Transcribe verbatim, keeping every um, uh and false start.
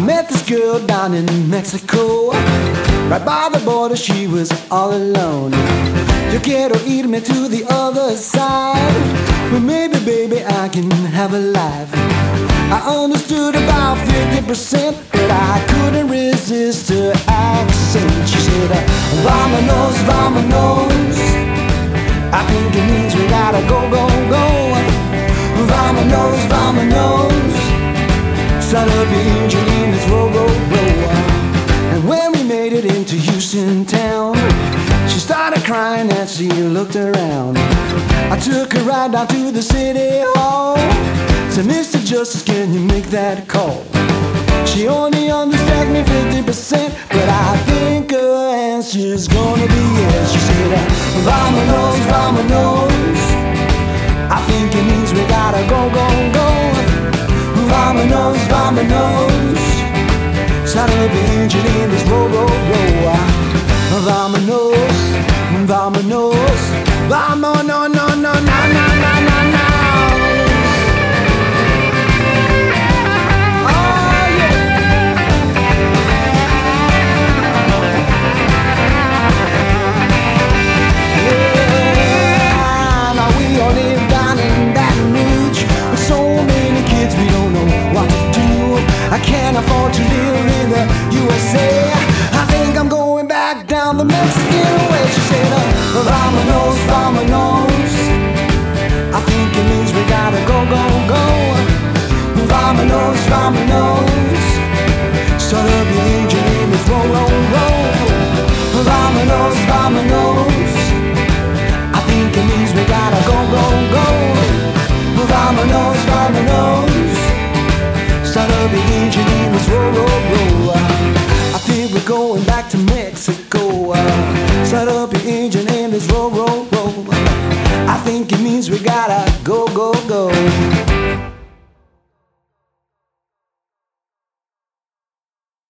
met this girl down in Mexico. Right by the border she was all alone. Yo quiero irme to the other side, but maybe baby I can have a life. I understood about fifty percent, but I couldn't resist her accent. She said, Vámonos, vámonos. I think it means we gotta go, go, go. Vámonos, vámonos. Start up the engine in this row, row, row. And when we made it into Houston town, she started crying as she looked around. I took her right down to the city hall. Said, Mister Justice, can you make that call? She only understands me fifty percent, but I think her answer's gonna be yes. She said, Vámonos, vámonos. I think it means we gotta go, go, go. Vámonos, vámonos. Start up the engine in this row, row, row. Vámonos, vámonos. Vámonos, no, no, no, no, no, no, no. I can't afford to live in the U S A. I think I'm going back down the Mexican way. She said, uh, Vámonos, vámonos. I think it means we gotta go, go, go. Vámonos, vámonos. Start up the engine in this roll, roll, roll. Vámonos, vámonos. I think it means we gotta go, go, go. Vámonos, vámonos. Start up the engine in this row, row, row. I think we're going back to Mexico. Start up the engine in this row, row, row. I think it means we gotta go, go, go.